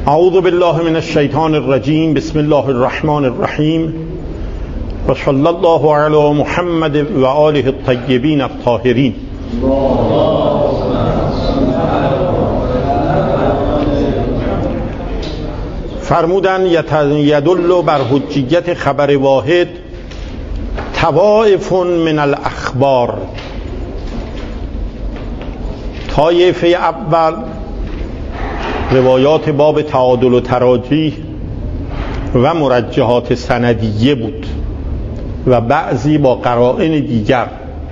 اعوذ بالله من الشیطان الرجیم. بسم الله الرحمن الرحیم و صلی الله علی محمد و آله الطیبین الطاهرین. فرمودن یدل بر حجیت خبر واحد طوائف من الاخبار. طایفه اول روایات باب تعادل و تراجیح و مرجحات سندیه بود و بعضی با قرائن دیگر،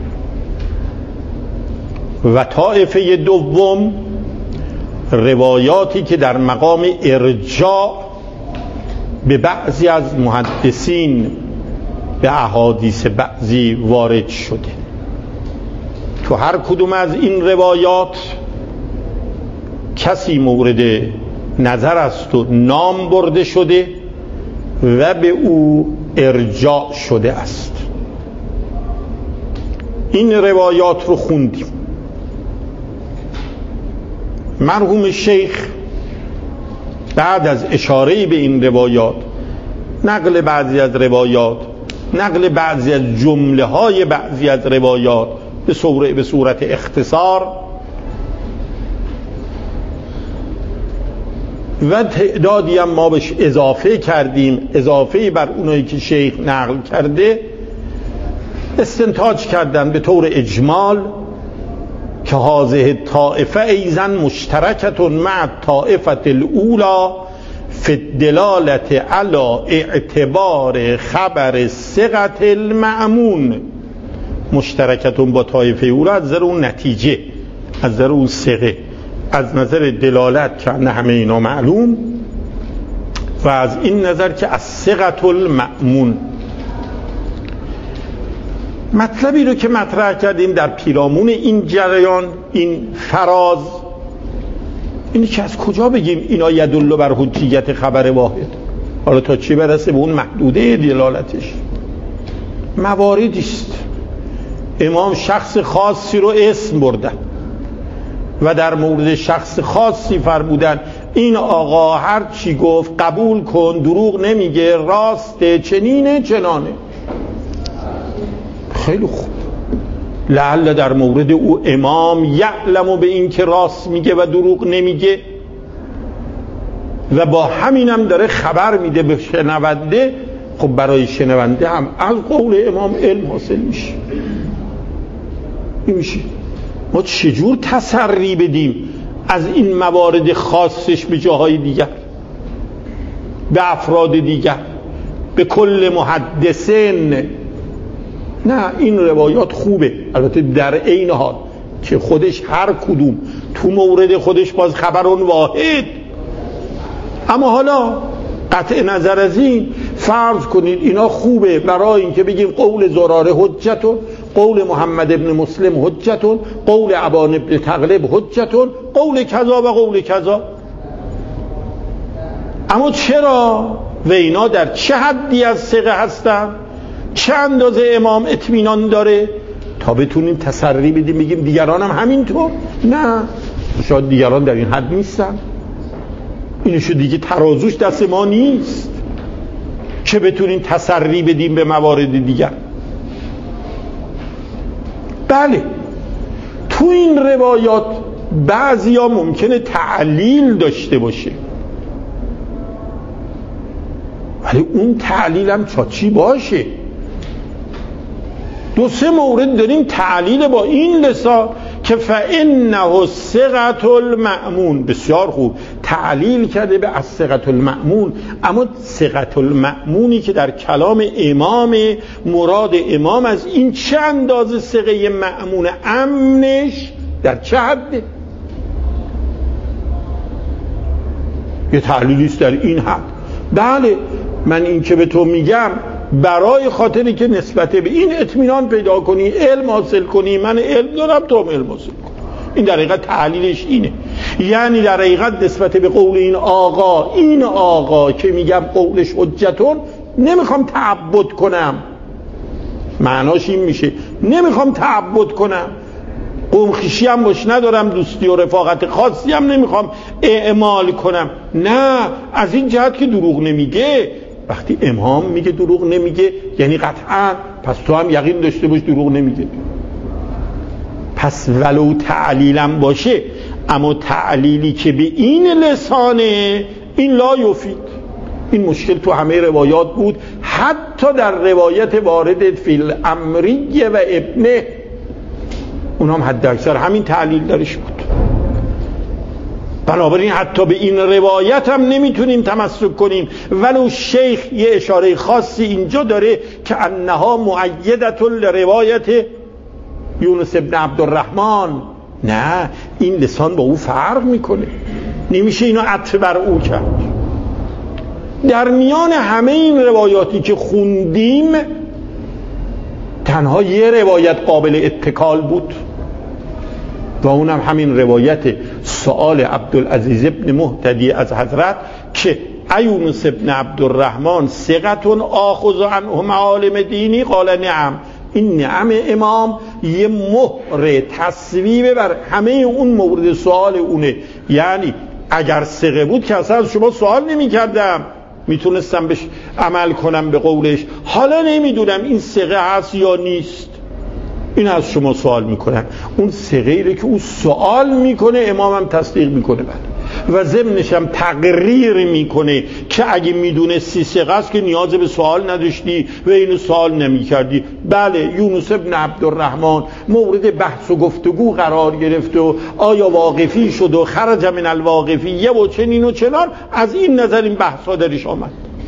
و طایفه دوم روایاتی که در مقام ارجاع به بعضی از محدثین به احادیث بعضی وارد شده. تو هر کدوم از این روایات کسی مورد نظر است و نام برده شده و به او ارجاع شده است. این روایات رو خوندیم. مرحوم شیخ بعد از اشاره به این روایات، نقل بعضی از روایات، نقل بعضی از جمله های بعضی از روایات به صورت اختصار و تعدادی هم ما بهش اضافه کردیم، اضافه بر اونایی که شیخ نقل کرده، استنتاج کردن به طور اجمال که هذه طائفه ایضا مشترکة مع الطائفة الاولى فی الدلالة علی اعتبار خبر ثقة المأمون. مشترکتون با طایفه اولی از نظر اون نتیجه، از نظر اون ثقه، از نظر دلالت که همه اینا معلوم، و از این نظر که از ثقة المأمون. مطلبی رو که مطرح کردیم در پیرامون این جریان، این فراز، اینی که از کجا بگیم اینا یدل بر حجیت خبر واحد؟ حالا تا چی برسه به اون محدوده دلالتش؟ مواردی است. امام شخص خاصی رو اسم بردن و در مورد شخص خاصی فرمودن این آقا هر چی گفت قبول کن، دروغ نمیگه، راسته، چنینه چنانه. خیلی خوب. لعل در مورد او امام یعلم به این که راست میگه و دروغ نمیگه و با همینم داره خبر میده به شنونده. خب برای شنونده هم از قول امام علم حاصل میشه. این میشه ما چجور تسری بدیم از این موارد خاصش به جاهای دیگر، به افراد دیگر، به کل محدثین؟ نه، این روایات خوبه، البته در عین حال که خودش هر کدوم تو مورد خودش باز خبرون واحد. اما حالا قطع نظر از این فرض کنید اینا خوبه برای اینکه بگیم قول زراره حجتون، قول محمد ابن مسلم حجتون، قول ابان ابن تغلب حجتون، قول کذا و قول کذا. اما چرا و اینا در چه حدی از ثقه هستن؟ چه اندازه امام اطمینان داره تا بتونیم تسری بدیم بگیم دیگران هم همینطور؟ نه، شاید دیگران در این حد نیستن. اینشو دیگه ترازوش دست ما نیست که بتونیم تسری بدیم به موارد دیگر. بله، تو این روایات بعضی ها ممکنه تعلیل داشته باشه، ولی اون تعلیل هم چاچی باشه. دو سه مورد داریم تعلیل با این لسان که فإنه ثقة المأمون. بسیار خوب، تعلیل کرده به الثقة المأمون، اما ثقة المأمونی که در کلام امام، مراد امام از این چه اندازه ثقه مأمون، امنش در چه حده؟ یه تعلیلیست در این حد. بله، من این که به تو میگم برای خاطری که نسبت به این اطمینان پیدا کنی، علم حاصل کنی، من علم دارم تو هم علم حاصل کن. این در حقیقت تعلیلش اینه. یعنی در حقیقت نسبت به قول این آقا که میگم قولش حجتون، نمیخوام تعبد کنم. معناش این میشه نمیخوام تعبد کنم، قوم خویشی هم باش ندارم، دوستی و رفاقت خاصی هم نمیخوام اعمال کنم. نه، از این جهت که دروغ نمیگه. وقتی امام میگه دروغ نمیگه یعنی قطعا پس تو هم یقین داشته باش دروغ نمیگه. پس ولو تعلیلم باشه، اما تعلیلی که به این لسانه این لا یفید. این مشکل تو همه روایات بود، حتی در روایت وارد فی الامریه و ابنه اونام حد اکثر همین تعلیل درش بود. بنابراین حتی به این روایت هم نمیتونیم تمسک کنیم. ولو شیخ یه اشاره خاصی اینجا داره که انها مؤیدة لروایت یونس ابن عبدالرحمن. نه، این لسان با او فرق میکنه، نمیشه اینو عطف بر او کرد. در میان همه این روایاتی که خوندیم تنها یه روایت قابل اتکال بود و اونم همین روایت سؤال عبدالعزیز ابن مهتدی از حضرت که یونس ابن عبدالرحمن ثقة آخذ عنه معالم دینی قال نعم. این نعم امام یه مهر تصویب بر همه اون مورد سوال اونه. یعنی اگر ثقه بود که اصلا از شما سوال نمی کردم، میتونستم بهش عمل کنم به قولش. حالا نمیدونم این ثقه هست یا نیست، این از شما سوال میکنم. اون ثقه‌ای که او سوال میکنه امامم تصدیق میکنه و ضمنش هم تقریر میکنه که اگه میدونستی ثقه است که نیاز به سوال نداشتی و اینو سوال نمیکردی. بله، یونس ابن عبدالرحمن مورد بحث و گفتگو قرار گرفت و آیا واقفی شد و خرج من الواقفیه و چنین و چنان. از این نظر این بحثا درش آمد.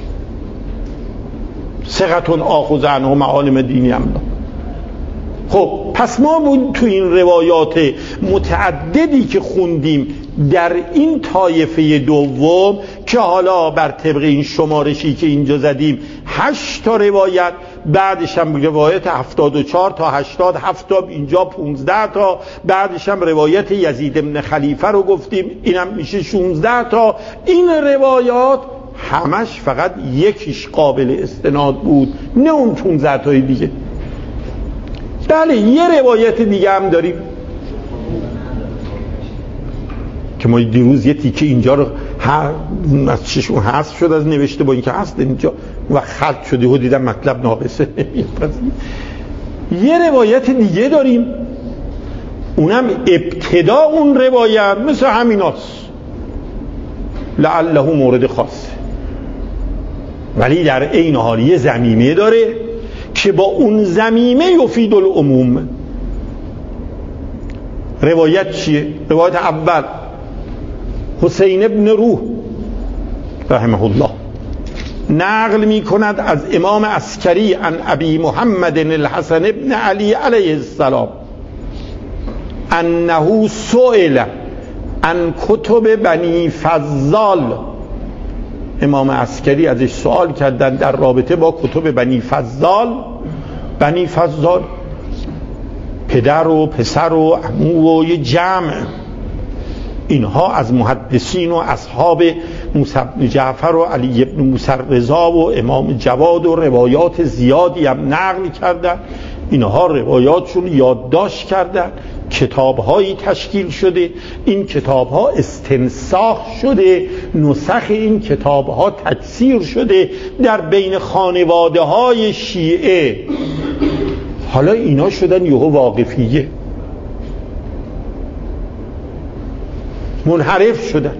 ثقة آخذ عنه معالم دینی هم. خب پس ما بود تو این روایات متعددی که خوندیم در این طایفه دوم که حالا بر طبق این شمارشی که اینجا زدیم 8 تا روایت، بعدش هم روایت 74 تا 80، 7 تا اینجا 15 تا، بعدش هم روایت یزید ابن خلیفه رو گفتیم، اینم میشه 16 تا. این روایات همش فقط یکیش قابل استناد بود، نه اون 15 تای دیگه. بله، یه روایت دیگه هم داریم که ما دیروز یه تیکه اینجا رو از چشم حذف شد از نوشته، با اینکه هست اینجا و خلط شده و دیدم مطلب ناقصه. یه روایت دیگه داریم، اونم ابتدا اون روایت مثل همیناست، لعله مورد خاصه، ولی در عین حال یه ضمیمه داره که با اون ضمیمه یفید العموم. روایت چیه؟ روایت اول حسین ابن روح رحمه الله نقل می کند از امام عسکری عن ابی محمد الحسن ابن علی علیه السلام انه سئل عن کتب بنی فضال. امام عسکری ازش سوال کردن در رابطه با کتب بنی فضال. بنی فضال پدر و پسر و عمو و یه جمع، اینها از محدثین و اصحاب موسی بن جعفر و علی بن موسی رضا و امام جواد و روایات زیادی هم نقل کردن. اینها روایاتشون یادداشت کردن، کتاب‌هایی تشکیل شده، این کتاب‌ها استنساخ شده، نسخ این کتاب‌ها تکثیر شده در بین خانواده‌های شیعه. حالا اینا شدن یهو واقفیه، منحرف شدن.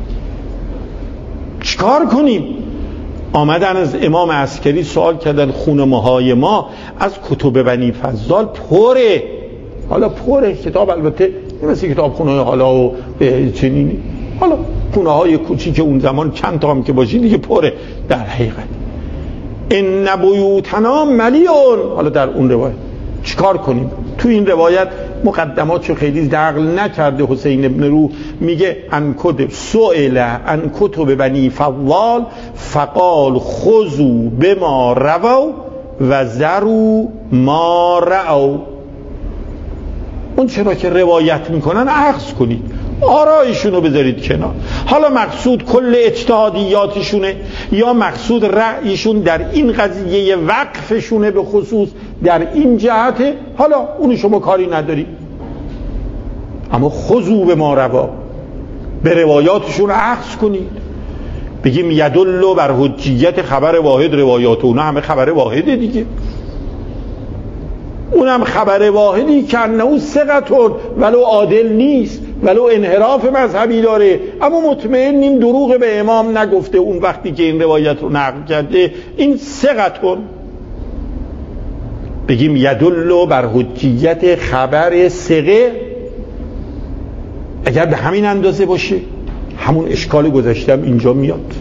چیکار کنیم؟ آمدن از امام عسکری سوال کردن خونه‌های ما از کتب بنی فضال پره. حالا پره کتاب، البته مثل کتاب خونه حالا و چنینی، حالا خونه های کوچیک اون زمان چند تا هم که باشی دیگه پره. در حقیقت ان بیوتنا ملیون. حالا در اون روایت چیکار کنیم؟ تو این روایت مقدماتشو خیلی نقل نکرده. حسین ابن روح میگه ان کتب سئل ان کتب بنی فضال فقال خذوا بما رووا و ذروا ما رأوا. اون چرا که روایت میکنن اخذ کنید، آرایشون رو بذارید کنار. حالا مقصود کل اجتهادیاتشونه یا مقصود رأیشون در این قضیه وقفشونه به خصوص در این جهته، حالا اونی شما کاری نداری. اما خذوا به ما روا، به روایاتشون اخذ کنید. بگیم یدل بر حجیت خبر واحد روایات، اونا همه خبر واحده دیگه، اونم خبر واحدی که انه ثقتون ولو عادل نیست، ولو انحراف مذهبی داره، اما مطمئنیم دروغ به امام نگفته اون وقتی که این روایت رو نقل کرده، این ثقتون. بگیم یدل بر حجیت خبر ثقه اگر به همین اندازه باشه، همون اشکال گذاشتم اینجا میاد.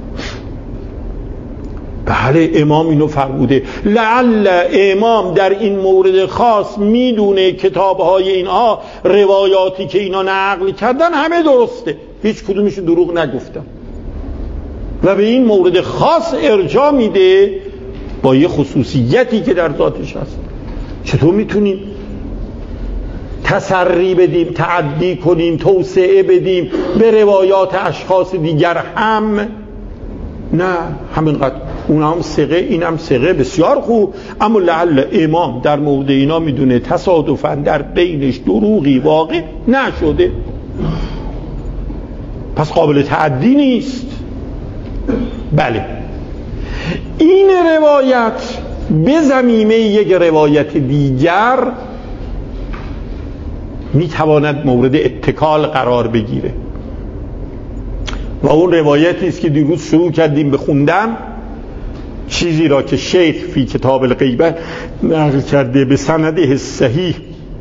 بله امام اینو فرموده، لعل امام در این مورد خاص میدونه کتابهای اینها روایاتی که اینا نقل کردن همه درسته، هیچ کدومش دروغ نگفتن، و به این مورد خاص ارجاع میده با یه خصوصیتی که در ذاتش هست. چطور میتونیم تسری بدیم، تعدی کنیم، توسعه بدیم به روایات اشخاص دیگر هم؟ نه، همینقدر اون هم ثقه این هم ثقه، بسیار خوب، اما لعل امام در مورد اینا میدونه تصادفاً در بینش دروغی واقع نشده، پس قابل تعدی نیست. بله این روایت به ضمیمه یک روایت دیگر میتواند مورد اتکال قرار بگیره، و اون روایتی است که دیروز شروع کردیم به خوندن، چیزی را که شیخ فی کتاب الغیبه نقل کرده به سنده صحیح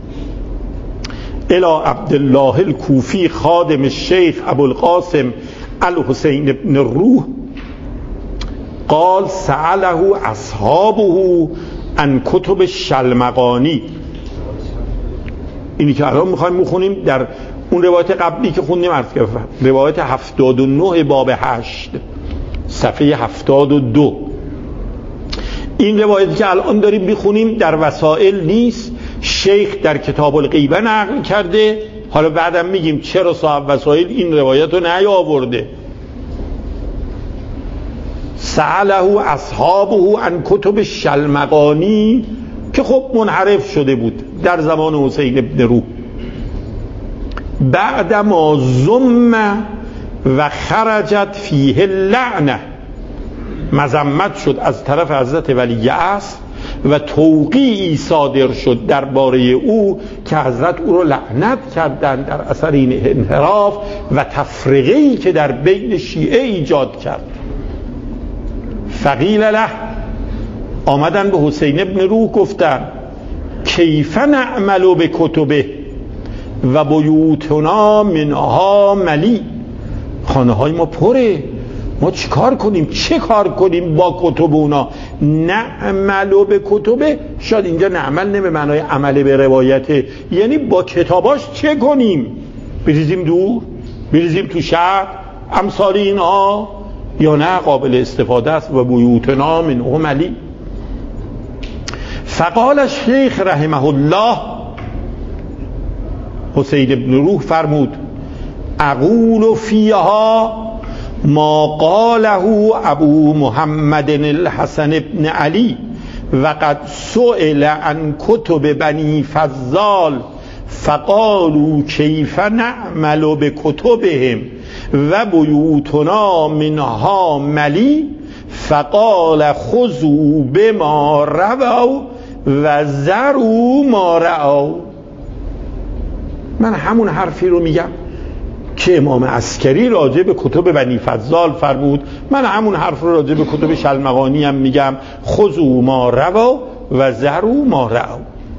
الی عبدالله الکوفی خادم الشیخ ابوالقاسم الحسین ابن روح قال سأله اصحابه عن کتب الشلمغانی. اینی که الان میخوایم بخونیم در اون روایت قبلی که خوندیم عرض کردم، روایت 79 باب 8 صفحه 72. این روایتی که الان داریم بخونیم در وسائل نیست، شیخ در کتاب الغیبه نقل کرده. حالا بعدم میگیم چرا صاحب وسائل این روایت رو نیاورده. سأله اصحابه عن کتب الشلمغانی که خب منحرف شده بود در زمان حسین ابن روح، بعد ما ضم و خرجت فیه اللعنه، مذمت شد از طرف حضرت ولی عصر و توقیعی صادر شد درباره او که حضرت او رو لعنت کردند در اثر این انحراف و تفرقه‌ای که در بین شیعه ایجاد کرد. فقیل له، آمدن به حسین ابن روح گفتن کیف نعمل به کتبه و بیوتنا منها ملی، خانه های ما پره، ما چه کار کنیم، چه کار کنیم با کتب اونا؟ نعمل به کتبه، شاید اینجا نعمل نه به معنای عمل به روایته، یعنی با کتاباش چه کنیم؟ بریزیم دور، بریزیم تو شهر، امثال اینها، یا نه قابل استفاده است؟ و بیوتنا منها ملی. فقال الشیخ رحمه الله، حسین ابن روح فرمود اقول فیها ما قاله ابو محمد الحسن ابن علی و قد سئل عن کتب بنی فضال فقالوا کیف نعمل بکتبهم و بیوتنا منها ملی فقال خذوا بما روا و ذروا ما رعوا. من همون حرفی رو میگم که امام عسکری راجع به کتب بنی فضال فرمود، من همون حرف رو راجع به کتب شلمغانی هم میگم، خذوا ما روا و ذروا ما رعوا.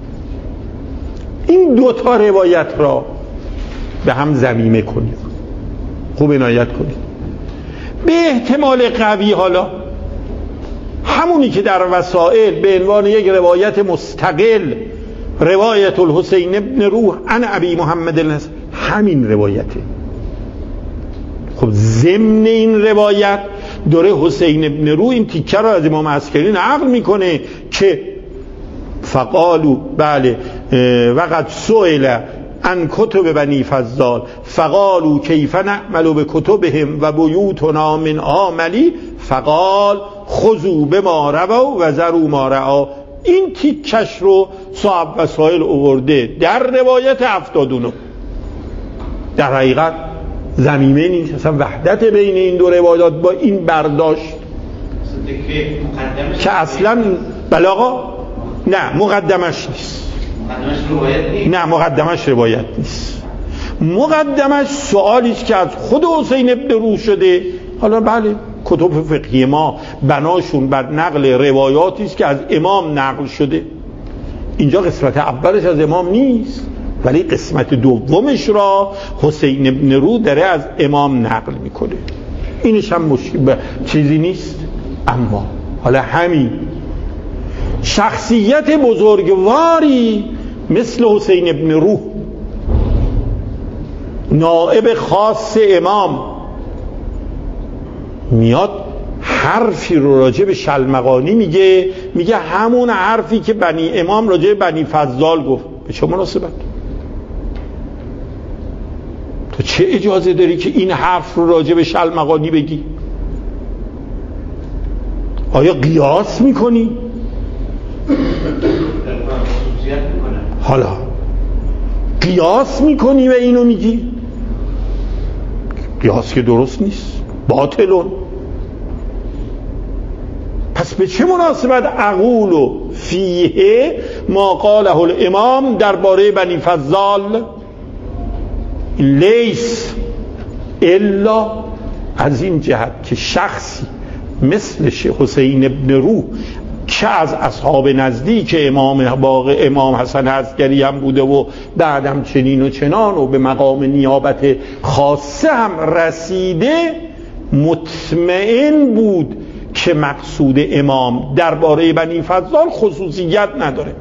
این دوتا روایت را به هم ضمیمه کنید، خوب عنایت کنید. به احتمال قوی حالا همونی که در وسائل به عنوان یک روایت مستقل، روایت الحسین ابن روح عن ابی محمد الحسن، همین روایته. خب ضمن این روایت داره حسین ابن روح این تیکه را از امام عسکری نقل میکنه که فقالو بله وقد سئل عن کتب بنی فضال فقالو کیف نعمل بکتبهم و بیوتنا منها ملی فقال خذوا بما روا و ذروا ما رعوا. این تیکش رو صاحب وسائل آورده در روایت 79. در حقیقت ضمیمه نیست، اصلا وحدت بین این دو روایات با این برداشت که اصلا بلاغا نه مقدمش نیست، نه مقدمش روایت نیست، مقدمش سوالی است که از خود حسین ابن روح شده. حالا بله کتب فقهی ما بناشون بر نقل روایاتی است که از امام نقل شده، اینجا قسمت اولش از امام نیست ولی قسمت دومش را حسین ابن روح داره از امام نقل میکنه، اینش هم مشکل چیزی نیست. اما حالا همین شخصیت بزرگواری مثل حسین ابن روح، نائب خاص امام، میاد حرفی رو راجع به شلمغانی میگه همون حرفی که بنی امام راجع به بنی فضال گفت. به چه مناسبت؟ تو چه اجازه داری که این حرف رو راجع به شلمغانی بگی؟ آیا قیاس میکنی؟ حالا قیاس میکنی و اینو میگی؟ قیاس که درست نیست، باطلون. پس به چه مناسبت اقول فیه ما قاله الامام درباره بنی فضال لیس الا از این جهت که شخصی مثل حسین ابن روح که از اصحاب نزدیک امام حسن عسکری هم بوده و بعدم چنین و چنان و به مقام نیابت خاصه هم رسیده، مطمئن بود که مقصود امام درباره بنی فضال خصوصیت نداره،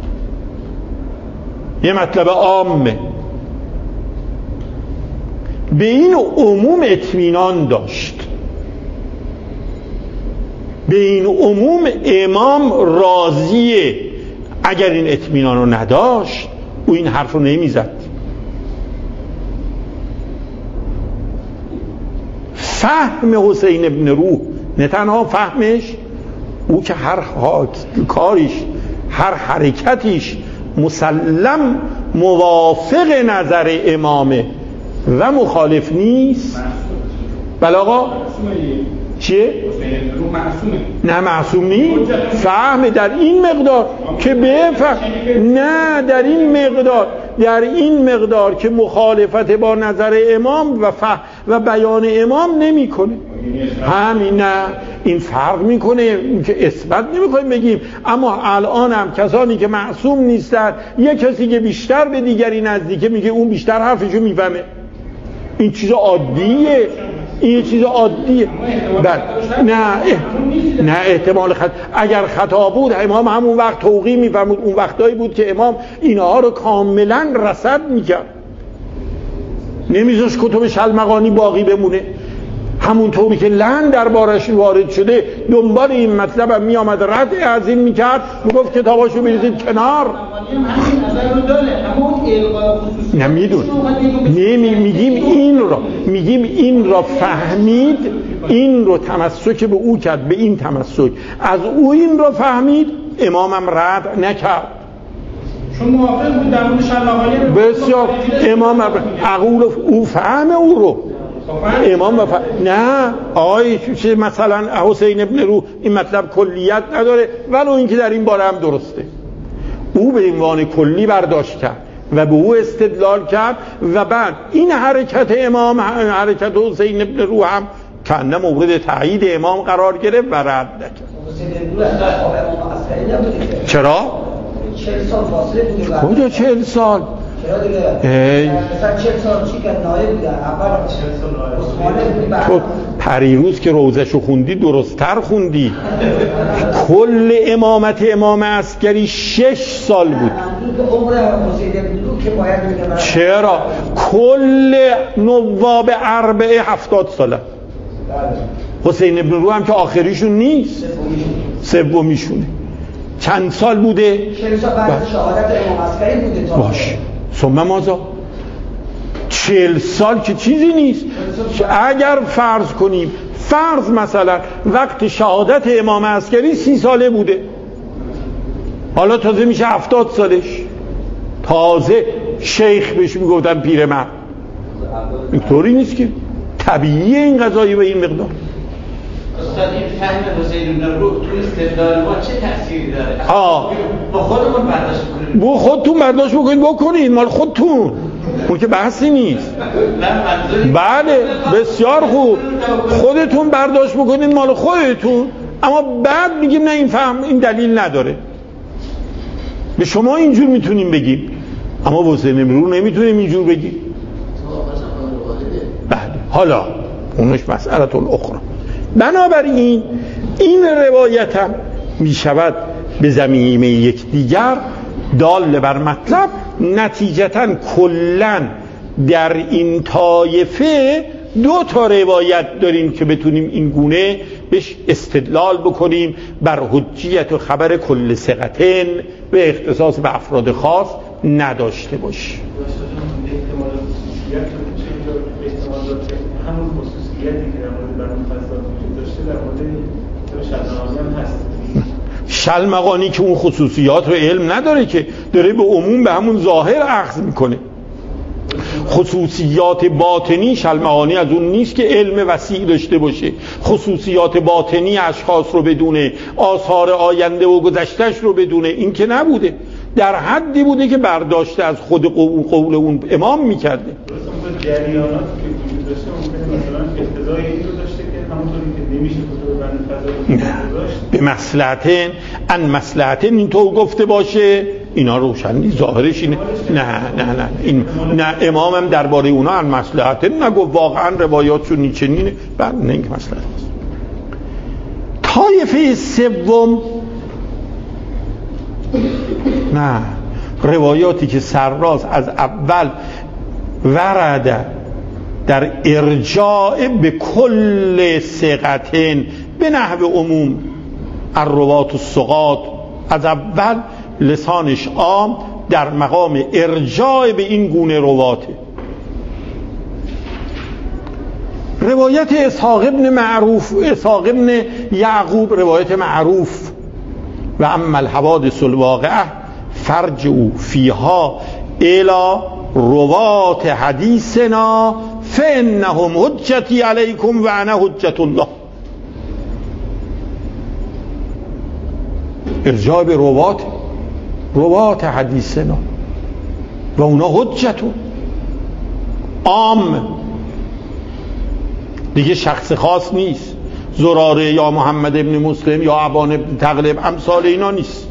یه مطلب عامه. به این عموم اطمینان داشت، به این عموم امام راضیه. اگر این اطمینان رو نداشت او این حرف رو نمیزد. فهم حسین ابن روح، نه تنها فهمش، او که هر کاریش هر حرکتیش مسلم موافق نظر امامه و مخالف نیست. بله آقا چیه؟ نه معصوم نیست، فهم در این مقدار که بفهم، نه در این مقدار که مخالفت با نظر امام و بیان امام نمی کنه. همین، نه این فرق میکنه، این که اثبات نمیخوایم بگیم. اما الان هم کسانی که معصوم نیستن، یک کسی که بیشتر به دیگری نزدیکه میگه اون بیشتر حرفشو میفهمه. این چیز عادیه، این چیز عادیه. نه احتمال اگر خطا بود امام همون وقت توقیع میفرمود. اون وقتایی بود که امام اینها رو کاملا رصد میکرد، نمیذاش کتب شلمغانی باقی بمونه. همونطوری که لعن دربارش وارد شده دنبال این مطلب هم میامد، رد از این میکرد، میگفت کتاباشو بریزید کنار. نمیدون میگیم این را فهمید، این رو تمسک به او کرد، به این تمسک از او این را فهمید، امامم رد نکرد. چون موافق بود در مورد شلمغانی بسیار امام عقول او فهم او رو امام نه آقای مثلا حسین ابن روح این مطلب کلیت نداره، ولو اینکه در این باره هم درسته. او به عنوان کلی برداشت کرد و به او استدلال کرد و بعد این حرکت امام، حرکت حسین ابن روح هم کنه مورد تایید امام قرار گرفت و رد نکرد. چرا؟ 40 سال فاصله بوده. کجا 40 سال؟ چرا دیگه؟ مثلا 40 سال چی که نایب بوده، اول 40 سال تو پریروز که روزشو خوندی درست‌تر خوندی. کل امامت امام عسکری 6 سال بود. چرا؟ کل نواب اربعه 70 ساله. حسین ابن روح هم که آخریشون نیست، سومیشونه. چند سال بوده؟ 40 سال بعد شهادت امام عسکری بوده. باش ثم ماذا؟ 40 سال که چیزی نیست. اگر فرض مثلا وقت شهادت امام عسکری 30 ساله بوده، حالا تازه میشه 70 سالش، تازه شیخ بهش میگفتن پیرمرد. اینطوری نیست که طبیعیه این قضایی به این مقدار. استاد این فهم حسین رو تو استدلال ما چه تأثیری داره؟ با خودمون برداشت کنیم. با خودتون برداشت بکنید مال خودتون. اون که بحثی نیست. بله بسیار خوب. خودتون برداشت بکنید مال خودتون، اما بعد میگیم نه این فهم این دلیل نداره. به شما اینجور میتونیم بگیم، اما حسین امرو نمیتونیم اینجور بگیم. بله حالا اونش مسئله الاخرى. بنابراین این روایت هم می شود به زمینه یکدیگر دال بر مطلب. نتیجتاً کلاً در این طایفه دو تا روایت داریم که بتونیم این گونه بهش استدلال بکنیم بر حجیت و خبر کل ثقتین به اختصاص به افراد خاص نداشته باشیم. همون خصوصیتی که در مورد برنامه فضلات وجود داشته در مورد شلمغانی هم هست. شلمغانی که اون خصوصیات رو علم نداره، که داره به عموم به همون ظاهر اخذ میکنه. خصوصیات باطنی شلمغانی از اون نیست که علم وسیع داشته باشه. خصوصیات باطنی اشخاص رو بدونه، آثار آینده و گذشتهش رو بدونه، این که نبوده. در حدی بوده که برداشته از خود قول اون امام میکرده. جریاناتی که وجود داشته ممکنه مثلا اقتضای این رو داشته که همونطوری که نمیشه کتب بند فضا داشت به مصلحتن ان مصلحتن اینطور گفته باشه، اینا روشن نیست، ظاهرش اینه. نه این نه امامم درباره اونا ان مصلحتن نگفت، واقعا روایاتشون نیچنینه. بعد نه اینکه مصلحت است. طایفه سوم نه، روایاتی که سرراست از اول ورده در ارجاع به کل ثقتین به نحو عموم الروات الثقات، از اول لسانش عام در مقام ارجاع به این گونه رواته. روایت اسحاق ابن یعقوب روایت معروف و اما الحوادث الواقعه فرجعوا فیها الی روات حدیثنا فانهم حجتی علیکم و انا حجت الله. ارجاع به روات حدیثنا و اونا حجتون عام دیگه، شخص خاص نیست. زراره یا محمد ابن مسلم یا ابان ابن تغلب امثال اینا نیست.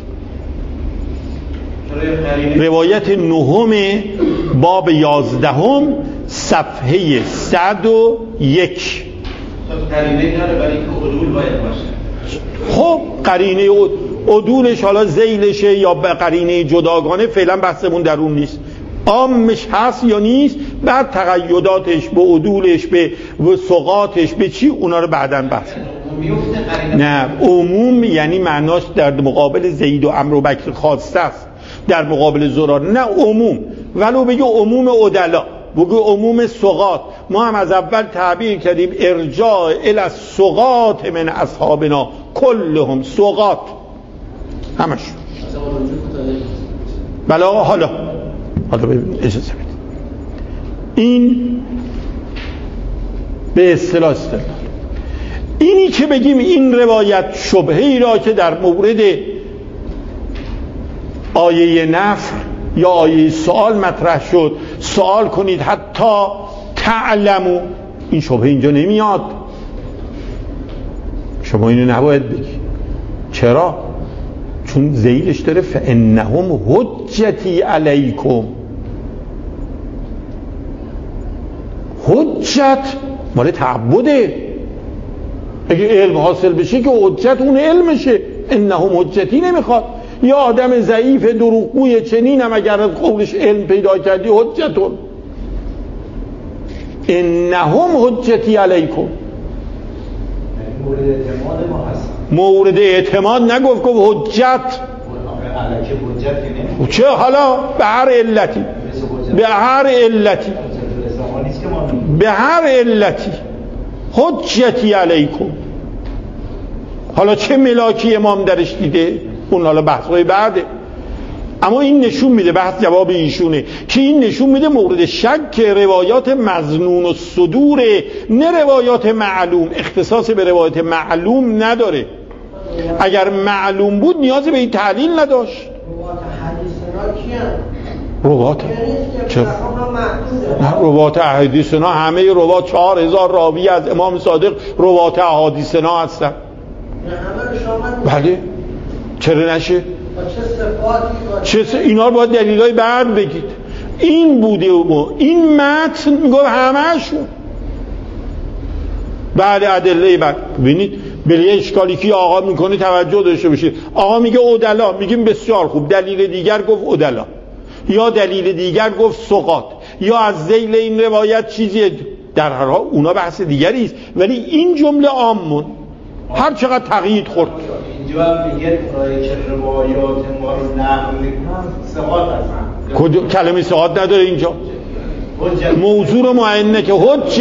روایت نهم باب 11 صفحه 101. قرینه داره برای اینکه عدول باید باشه. خب قرینه عدولش حالا ذیلشه یا به قرینه جداگانه فعلا بحثمون در اون نیست. عامش هست یا نیست، بعد تقیداتش به عدولش به ثقاتش به چی، اونا رو بعداً بحث. نه عموم یعنی معناش در مقابل زید و عمرو و بکر خاصه است، در مقابل زرار نه عموم. ولو بگه عموم عدلا، بگه عموم ثقات. ما هم از اول تعبیر کردیم ارجاع الی الثقات من اصحابنا کلهم ثقات همش. بلا حالا ببین اجازه بدید، این به اصطلاح اینی که بگیم این روایت شبهه‌ای را که در مورد آیه نفر یا آیه سوال مطرح شد، سوال کنید حتی تعلمو، این شبهه اینجا نمیاد. شما اینو نباید بگید. چرا؟ چون ذیلش داره فانهم حجتی علیکم. حجت مال تعبده، اگه علم حاصل بشه که حجت اون علمشه. انهم حجتی نمیخواد. یا آدم ضعیف دروغگوی چنینم اگر از قولش علم پیدا کردی حجتون. انهم حجتی علیکم مورد اعتماد ما هست. مورد اعتماد نگفت، گفت حجت. چه حالا به هر علتی، به هر علتی، به هر علتی حجتی علیکم. حالا چه ملاکی امام درش دیده اون حالا بحثای بعده. اما این نشون میده، بحث جواب ایشونه که این نشون میده مورد شک روایات مظنون و صدور، نه روایات معلوم. اختصاص به روایات معلوم نداره. اگر معلوم بود نیازی به این تعلیل نداشت. روات نه، روات احادیثنا همه روات 4000 راوی از امام صادق روات احادیثنا هستن. بله چرا نشه؟ اینا رو باید دلیلای بعد بگید. این بوده و این متن میگه همه‌شون. بعد ادله بعد ببینید به یه اشکالی که آقا میکنه توجه داشته باشید. آقا میگه عدلا، میگیم بسیار خوب. دلیل دیگر گفت عدلا، یا دلیل دیگر گفت ثقات، یا از ذیل این روایت چیزی. در هر حال اونا بحث دیگری است، ولی این جمله عامون هر چقدر تقیید خورد. اینجا میگه که روایات ما رو نقل میکنن ثقات هستن. کلمه ثقات نداره اینجا. موضوع رو معنی که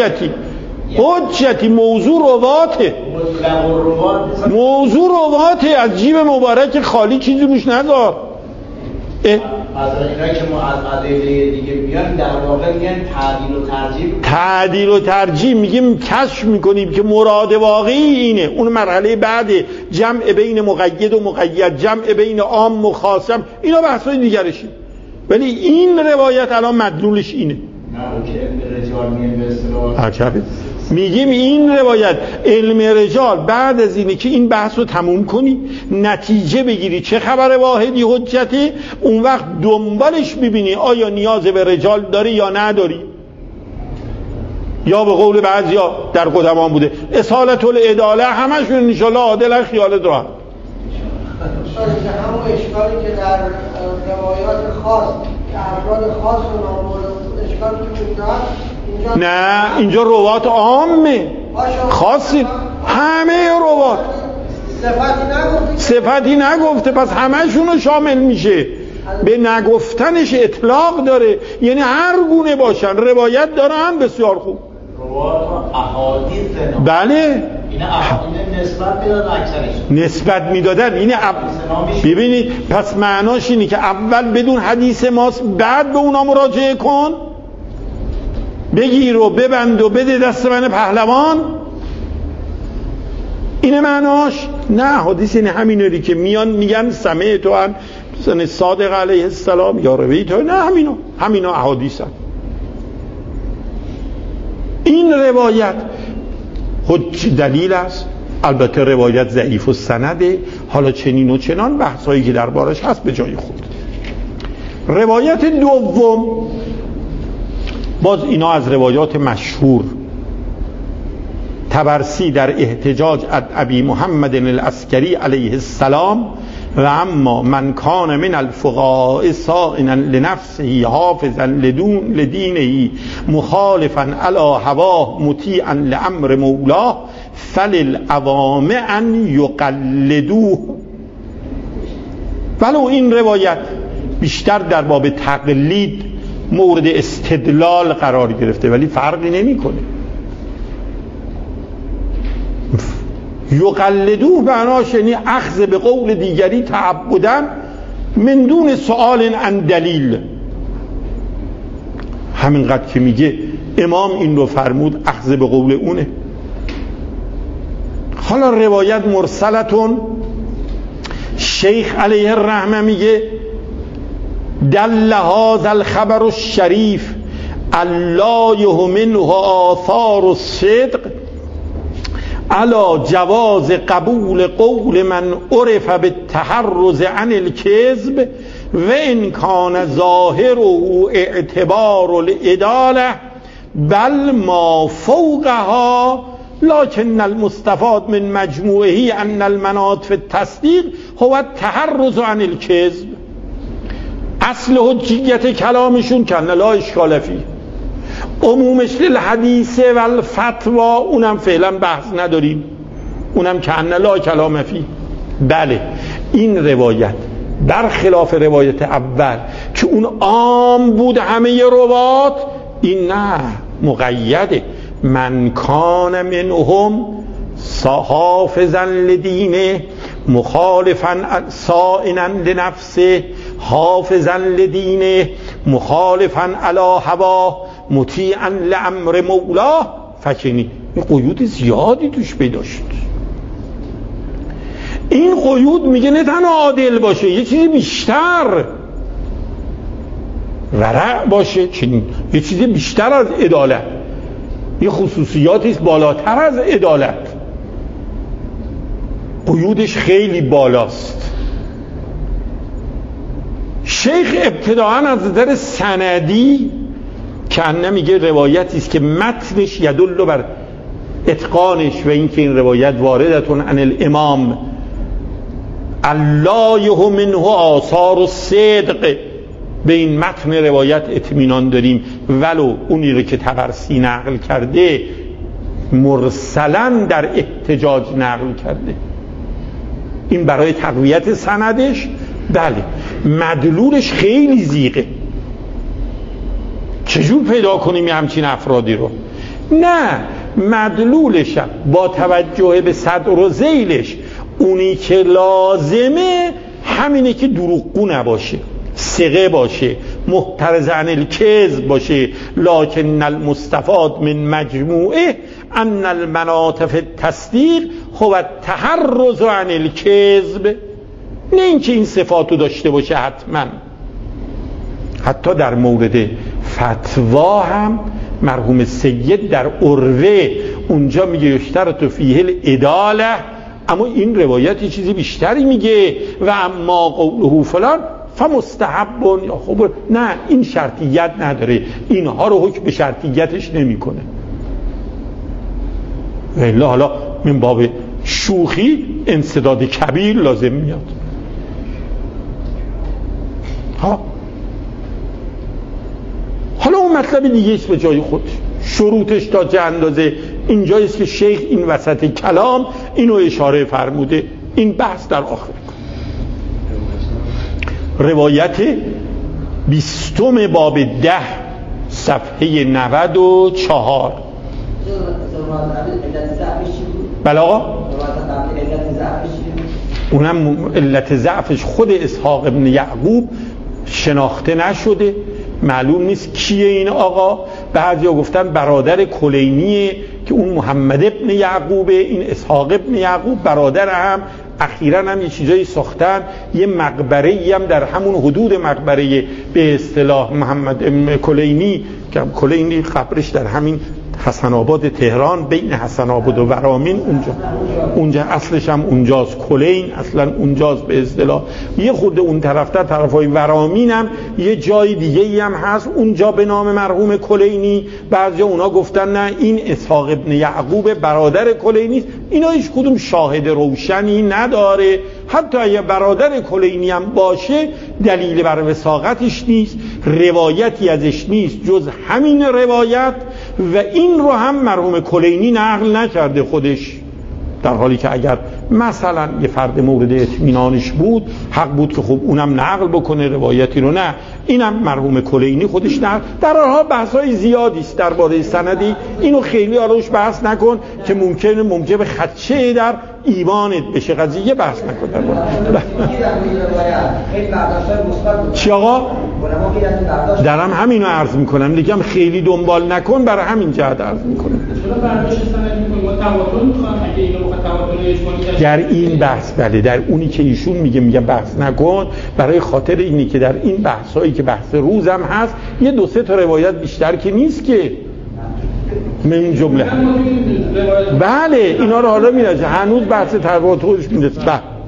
حجتی موضوع رواته. موضوع رواته، از جیب مبارک خالی چیزی روش ندار. از اینا که ما از ادله دیگه میان در واقع میگن تعدیل و ترجیح میگیم کشف میکنیم که مراد واقعی اینه. اون مرحله بعد جمع بین مقید و مقید، جمع بین عام و خاصم، اینا بحثای دیگرشه. ولی این روایت الان مدلولش اینه. نه که علم رجال میگن به اصطلاح میگیم این روایت علم رجال بعد از اینه که این بحث رو تموم کنی، نتیجه بگیری چه خبر واحدی حجته، اون وقت دنبالش ببینی آیا نیاز به رجال داری یا نداری. یا به قول بعضیا در قدمان بوده اصالت العداله، همشون انشالله عادل خیالت راحت. همون اشکالی که در روایات خاص که افراد خاص رو نامورد اشکالی که میداد نه، اینجا روات عامه خاصی، همه روات صفتی نگفته، پس همشونو شامل میشه. به نگفتنش اطلاق داره، یعنی هر گونه باشن روایت دارن بسیار خوب. روات احادیث بله اینا نسبت میدادن، اکثرش نسبت میدادن. این ببینید پس معناش اینه که اول بدون حدیث ماست، بعد به اونا مراجعه کن، بگیر و ببند و بده دست من پهلوان. اینه معناش؟ نه، حدیث اینه همینوری که میان میگن سمعت عن مثلا صادق علیه السلام یا رویت، نه همینا احادیث هست. این روایت دلیل است. البته روایت ضعیف و سنده، حالا چنین و چنان بحثایی که دربارش هست به جای خود. روایت دوم باز اینا از روایات مشهور. طبرسی در احتجاج از ابی محمد العسکری علیه السلام و اما من کان من الفقهاء صائنا لنفسه حافظا لدینه مخالفا علی هواه مطیعا لامر مولاه فللعوام ان یقلدوه. ولو این روایت بیشتر در باب تقلید مورد استدلال قرار گرفته ولی فرقی نمیکنه. یقلدوه معناش یعنی اخذ به قول دیگری تعبداً من دون سؤال عن دلیل. همینقدر که میگه امام این رو فرمود اخذ به قول اونه. حالا روایت مرسلتون، شیخ علیه الرحمه میگه دل هذا الخبر الشریف الله منه آثار الصدق على جواز قبول قول من عرف بالتحرز عن الكذب و ان کان ظاهر و اعتبار العداله بل ما فوقها لكن المستفاد من مجموعه ان المناط في التصديق هو التحرز عن الكذب. اصل حجیت کلامشون کن لا اشکال فیه، عمومش للحدیث و الفتوا اونم فعلا بحث نداریم، اونم کن لا کلام فیه. بله این روایت برخلاف روایت اول که اون عام بود همه روات، این نه مقیده. من کان منهم حافظا لدینه مخالفا صائنا لنفسه حافظا لدینه مخالفا علی هوا مطیعا لامر مولاه فکنی. این قیود زیادی توش پیدا شد. این قیود میگه نه تنها عادل باشه، یه چیزی بیشتر، ورع باشه، چنین یه چیزی بیشتر از عدالت، یه خصوصیاتی است بالاتر از عدالت. قیودش خیلی بالاست. شیخ ابتداعاً از نظر سندی که میگه روایتی است که متنش یدل بر اتقانش و اینکه این روایت واردتون عن الامام اللایه منه آثار الصدق، به این متن روایت اطمینان داریم ولو اونی رو که طبرسی نقل کرده مرسلاً در احتجاج نقل کرده. این برای تقویت سندش. بله مدلولش خیلی زیغه. چجور پیدا کنیم همچین افرادی رو؟ نه، مدلولش با توجه به صدر و ذیلش اونی که لازمه همینه که دروغگو نباشه، ثقه باشه، محترز عن الکذب باشه. لکن المستفاد من مجموعه ان المناط فی التصدیق هو التحرز عن الکذب. نه اینکه این صفاتو داشته باشه حتما. حتی در مورد فتوا هم مرحوم سید در عروه اونجا میگه یشترط فیه العداله، اما این روایت چیزی بیشتری میگه و اما قوله فلان فمستحب. خب نه، این شرطیت نداره، اینها رو حکم به شرطیتش نمیکنه. والله حالا من باب شوخی انسداد کبیر لازم میاد. حالا اون مطلب دیگه است به جای خود، شروطش تا چه اندازه اینجاییست که شیخ این وسط کلام اینو اشاره فرموده. این بحث در آخر روایت 20 باب 10 صفحه 94. بله آقا، اونم علت ضعفش خود اسحاق ابن یعقوب شناخته نشده، معلوم نیست کیه این آقا. بعضیا گفتن برادر کلینیه که اون محمد ابن یعقوبه، این اسحاق ابن یعقوب برادر هم. اخیراً هم یه چیزایی ساختن، یه مقبره‌ای هم در همون حدود مقبره به اصطلاح محمد ابن کلینی که کلینی قبرش در همین حسن آباد تهران بین حسن آباد و ورامین، اونجا اصلش هم اونجاست. کلین اصلا اونجاست به اصطلاح. یه خورده اون طرفتر طرفای ورامین هم یه جای دیگه‌ای هم هست اونجا به نام مرحوم کلینی. بعضیا اونا گفتن نه این اسحاق ابن یعقوب برادر کلینی است. اینا هیچ کدوم شاهد روشنی نداره. حتی اگه برادر کلینی هم باشه دلیل بر وثاقتش نیست، روایتی ازش نیست جز همین روایت و این رو هم مرحوم کلینی نقل نکرده خودش، در حالی که اگر مثلا یه فرد مورد اطمینانش بود حق بود که خب اونم نقل بکنه روایتی رو. نه، اینم مرحوم کلینی خودش نقل. در حال بحث‌های زیادی است درباره سندی، اینو خیلی روش بحث نکن که ممکنه موجب خدشه در ایمانت بشه قضیه. بحث نکن درباره. چی آقا؟ درم همینو عرض میکنم دیگه، خیلی دنبال نکن، برای همین جهت عرض میکنم. در این بحث بله، در اونی که ایشون میگه بحث نکن، برای خاطر اینی که در این بحثایی که بحث روزم هست یه 2-3 تا روایت بیشتر که نیست که من جمله. بله اینا رو حالا میراجع هنوز بحث تواترش میرسه.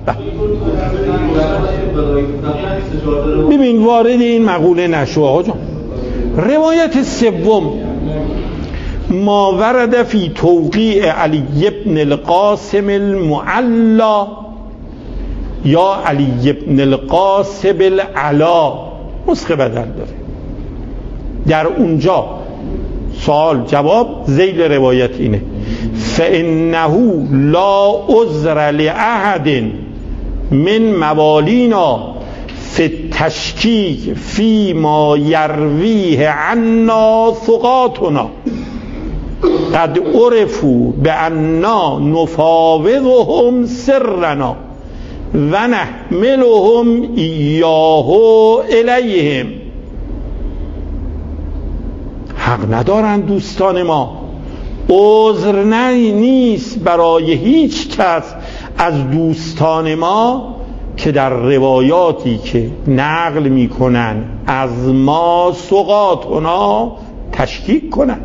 ببین وارد این مقوله نشو آقا جان. روایت سوم ما ورد فی توقیع علی ابن القاسم المعلا یا علی ابن القاسم العلا، نسخه بدل داره. در اونجا سوال جواب ذیل روایت اینه فانه لا عذر لاحد من موالینا فی التشکیک فی ما یرویه عنا ثقاتنا قد عرفوا بأننا نفاوضهم سرنا و نحملهم ایاه الیهم. حق ندارن دوستان ما، عذر نیست برای هیچ کس از دوستان ما که در روایاتی که نقل میکنن از ما سقاطنا تشکیک کنن.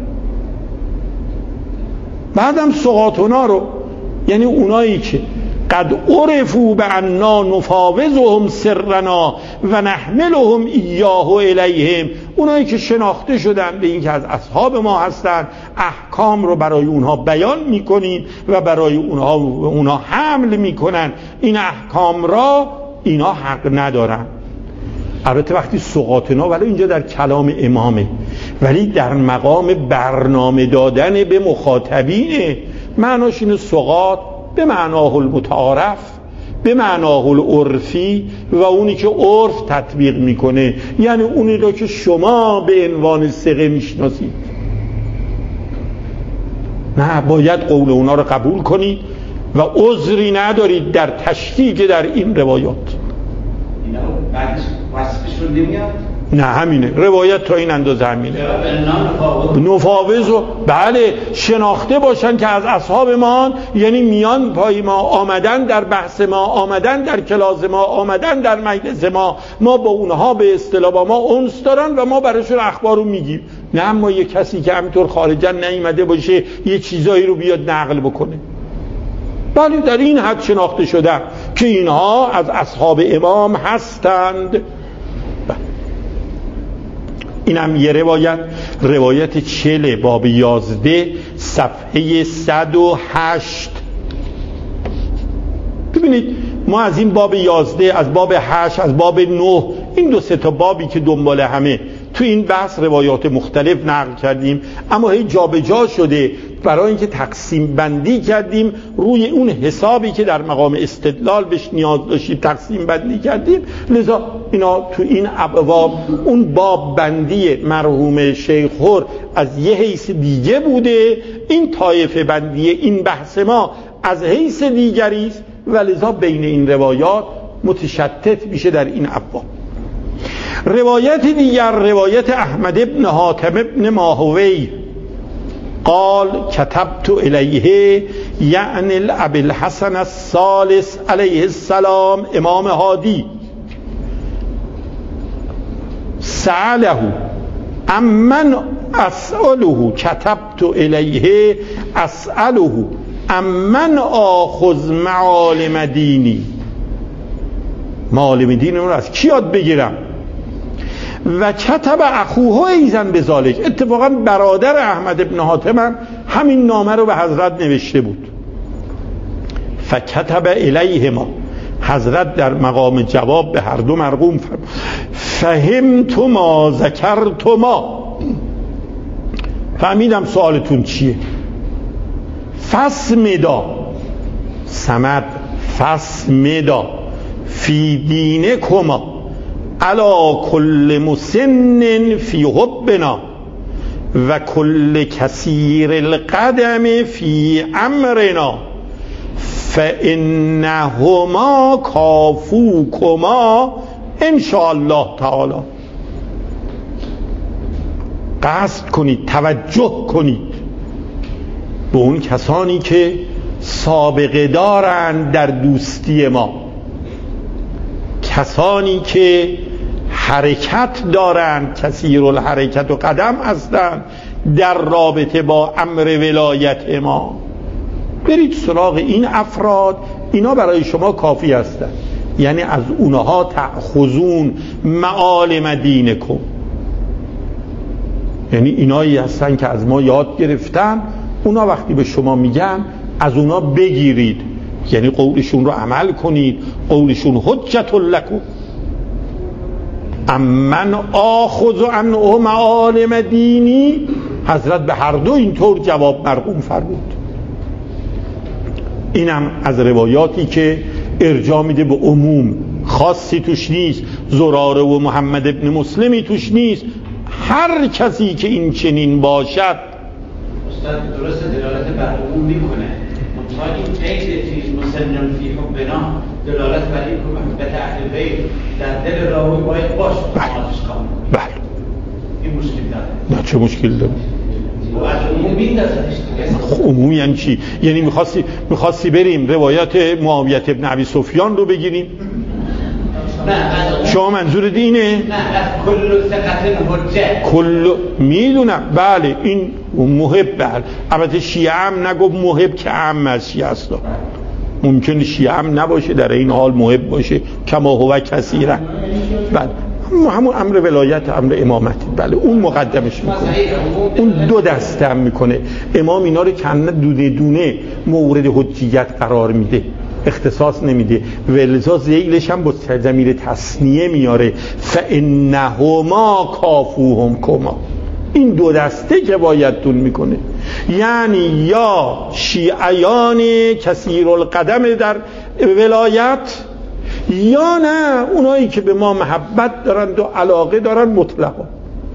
بعدم سقاطنا رو یعنی اونایی که قد عرفوا بأننا نفاوضهم سرنا و نحملهم ایاه الیهم، اونایی که شناخته شدن به این که از اصحاب ما هستن، احکام رو برای اونها بیان میکنین و برای اونها حمل میکنن این احکام را، اینا حق ندارن. البته وقتی سقاطنا، ولی اینجا در کلام امامه، ولی در مقام برنامه دادن به مخاطبینه. معناش اینه سقاط به معناه المتعارف، به معناه العرفی و اونی که عرف تطبیق میکنه، یعنی اونی رو که شما به عنوان ثقه میشناسید. نه، باید قول اونا رو قبول کنید و عذری ندارید در تشکیک در این روایات. اینا بعدش وصفشون نمیاد؟ نه همینه، روایت تا این اندازه همینه. نفاوض و بله شناخته باشن که از اصحاب ما، یعنی میان پای ما، آمدن در بحث ما، آمدن در کلاس ما، آمدن در مجلس ما با اونها به اصطلاح با ما انس دارن و ما براشون اخبار رو میگیم. نه اما یه کسی که همینطور خارجا نیامده باشه یه چیزایی رو بیاد نقل بکنه. بله در این حد شناخته شدن که اینها از اصحاب امام هستند. اینم یه روایت 40 باب 11 صفحه 108. ببینید ما از این باب 11، از باب 8، از باب 9، این 2-3 تا بابی که دنبال همه تو این بحث روایات مختلف نقل کردیم، اما هی جابجا شده برای اینکه تقسیم بندی کردیم روی اون حسابی که در مقام استدلال بهش نیاز داشتیم تقسیم بندی کردیم. لذا اینا تو این ابواب اون باب بندی مرحوم شیخ هر از یه حیث دیگه بوده، این طایفه بندی این بحث ما از حیث دیگری است و لذا بین این روایات متشتت میشه در این ابواب. روایت دیگر روایت احمد ابن حاتم ابن ماهوی قال كتبت الیه یعنی ابی الحسن الثالث علیه السلام امام هادی سأله امن اسأله كتبت الیه اسأله امن آخذ معالم دینی، معالم دین رو از کی یاد بگیرم؟ و کتب اخوه ایزن بذالک، اتفاقا برادر احمد ابن حاتم همین نامه رو به حضرت نوشته بود. فکتب الیهما، حضرت در مقام جواب به هر دو مرقوم فهمتما ذکرتما، فهمیدم سوالتون چیه. فسمدا سمد فسمدا فی دینکما علا کل مسن فی حبنا و کل کثیر القدم فی امرنا فانهما کافوکما ان شاء الله تعالی. قصد کنید، توجه کنید به اون کسانی که سابقه دارند در دوستی ما، کسانی که حرکت دارند، کثیر الحرکت و قدم هستند در رابطه با امر ولایت ما. برید سراغ این افراد، اینا برای شما کافی هستند. یعنی از اونها تأخذون معالم دینکم، یعنی اینایی هستن که از ما یاد گرفتن، اونا وقتی به شما میگن از اونا بگیرید، یعنی قولشون رو عمل کنید، قولشون حجت لکم. امن آخذ عنه معالم دینی، حضرت به هر دو اینطور جواب مرقوم فرمود. اینم از روایاتی که ارجاع میده به عموم، خاصی توش نیست، زراره و محمد ابن مسلمی توش نیست، هر کسی که این چنین باشد. استاد درست دلالت بر عموم میکنه، منتها این قید فی مسلم فی حبنا دلالت بر این که محبت اهل بیت در دل راوی باید باشه. بله. این مشکل داره. نه چه مشکل داره؟ عمومی یعنی چی؟ یعنی میخواستی بریم روایات معاویه ابن ابی سفیان رو بگیریم؟ شما منظور دینه؟ نه کل ثقة حجه. کل میدونم بله این محب بله. البته شیعه هم نگفت محب که عام از شیعه است. ممکنه شیعه هم نباشه در این حال محب باشه کما هو کثیرا. بله همون امر ولایت امر امامت بله اون مقدمش میکنه. اون دو دسته هم میکنه. امام اینا رو کنه دونه دونه مورد حجیت قرار میده، اختصاص نمیده. ولذا ذیلش هم با ضمیر تثنیه میاره فانهما کافوهم کما. این دو دسته که بایدتون میکنه، یعنی یا شیعیان کثیر القدم در ولایت یا نه اونایی که به ما محبت دارند و علاقه دارند مطلقا.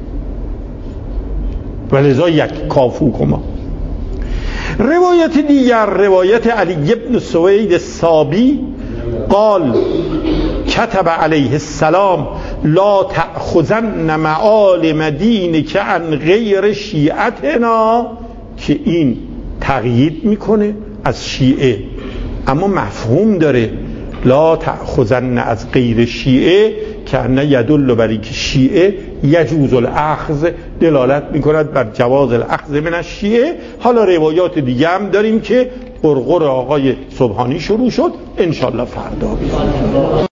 ولذا یک کافو کما. روایت دیگر روایت علی بن سوید الصابی قال كتب علیه السلام لا تأخذن معالم دینک عن غیر شیعتنا، که این تقیید میکنه از شیعه اما مفهوم داره. لا تأخذن از غیر شیعه که نه یدل بر اینکه شیعه یجوز الاخذ، دلالت میکند بر جواز الاخذ من الشیعه. حالا روایات دیگه هم داریم که قرقر آقای سبحانی شروع شد، انشالله فردا بیاد.